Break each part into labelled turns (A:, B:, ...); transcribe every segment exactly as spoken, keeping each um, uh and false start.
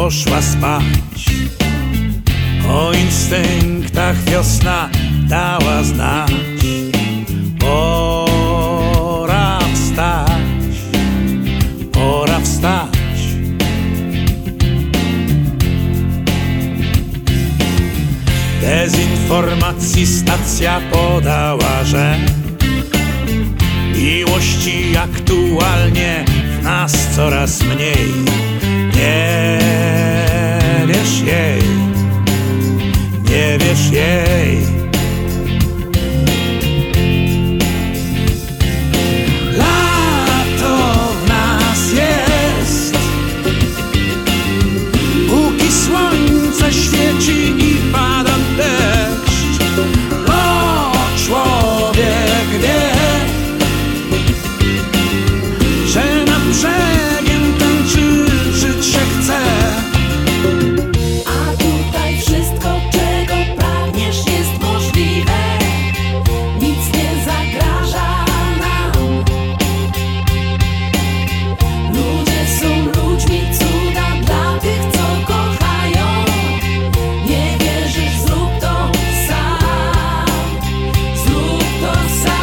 A: poszła spać. O instynktach wiosna dała znać. Pora wstać, pora wstać. Dezinformacji stacja podała, że miłości aktualnie w nas coraz mniej. Nie wierz jej, nie wierz jej. Lato w nas jest, póki słońce świeci i pada deszcz. Bo człowiek wie, że nad brzegiem tańczy, żyć się chce.
B: A tutaj wszystko, czego pragniesz, jest możliwe. Nic nie zagraża nam. Ludzie są ludźmi, cuda dla tych, co kochają. Nie wierzysz, zrób to sam. Zrób to sam.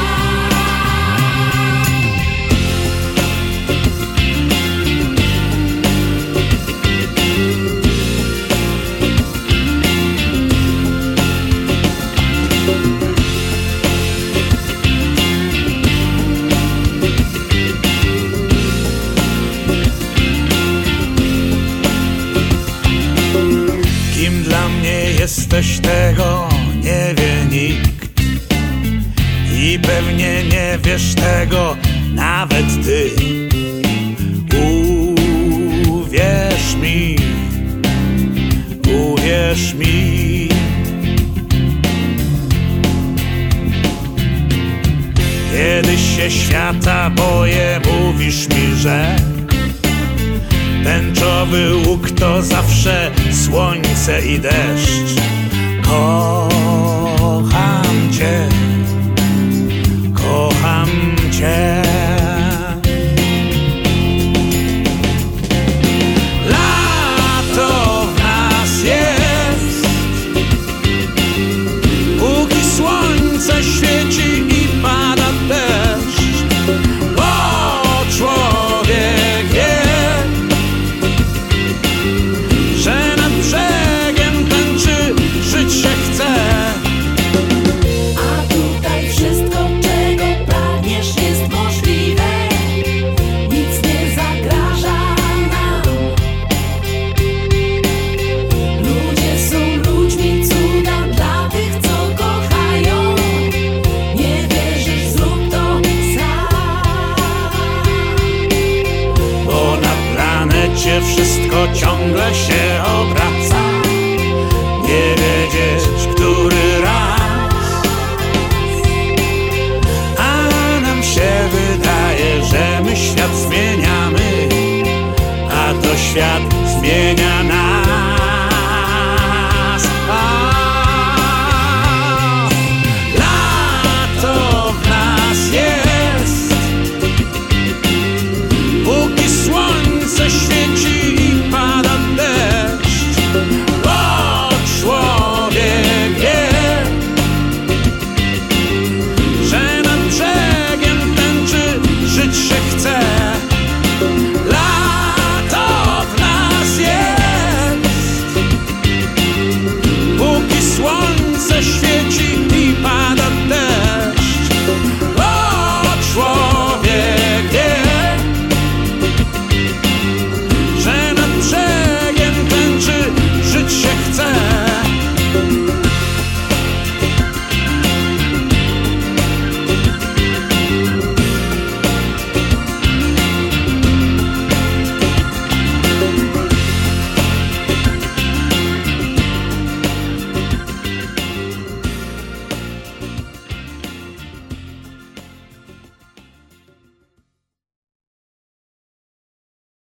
A: Kim dla mnie jesteś, tego nie wie nikt. I pewnie nie wiesz tego nawet ty. Uwierz mi, uwierz mi. Kiedyś się świata boję, mówisz mi, że tęczowy łuk to zawsze słońce i deszcz. Kocham cię, kocham cię. Lato w nas jest, póki słońce świeci i pada deszcz. Bo człowiek wie, że nad brzegiem tańczy, żyć się chce.
B: A tutaj wszystko, czego pragniesz, jest możliwe. Nic nie zagraża nam. Ludzie są ludźmi, cuda dla tych, co kochają. Nie wierzysz, zrób to sam.
A: Bo na planecie wszystko ciągle się